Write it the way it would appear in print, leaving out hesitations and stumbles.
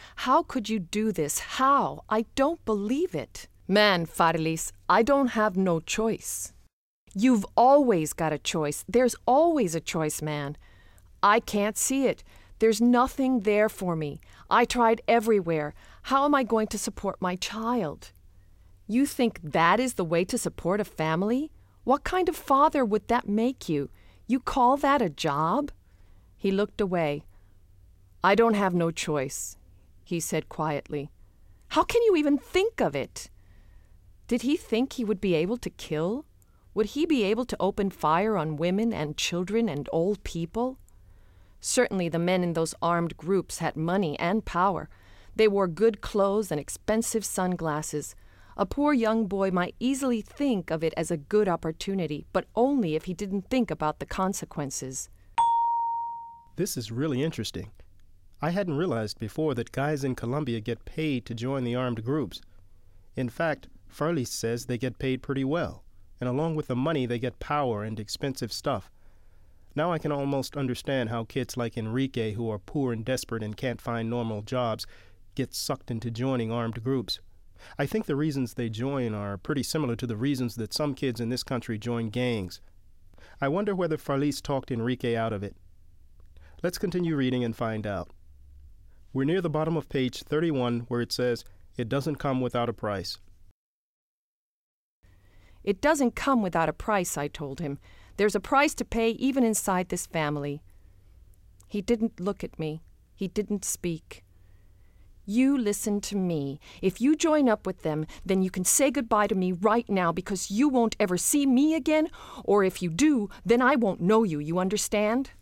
How could you do this? How? I don't believe it. Man, Farlis, I don't have no choice. You've always got a choice. There's always a choice, man. I can't see it. There's nothing there for me. I tried everywhere. How am I going to support my child? You think that is the way to support a family? What kind of father would that make you? You call that a job? He looked away. I don't have no choice, he said quietly. How can you even think of it? Did he think he would be able to kill? Would he be able to open fire on women and children and old people? Certainly the men in those armed groups had money and power. They wore good clothes and expensive sunglasses. A poor young boy might easily think of it as a good opportunity, but only if he didn't think about the consequences. This is really interesting. I hadn't realized before that guys in Colombia get paid to join the armed groups. In fact, Farlis says they get paid pretty well, and along with the money they get power and expensive stuff. Now I can almost understand how kids like Enrique, who are poor and desperate and can't find normal jobs, get sucked into joining armed groups. I think the reasons they join are pretty similar to the reasons that some kids in this country join gangs. I wonder whether Farlis talked Enrique out of it. Let's continue reading and find out. We're near the bottom of page 31 where it says, "It doesn't come without a price." It doesn't come without a price, I told him. There's a price to pay even inside this family. He didn't look at me. He didn't speak. You listen to me. If you join up with them, then you can say goodbye to me right now because you won't ever see me again, or if you do, then I won't know you, you understand?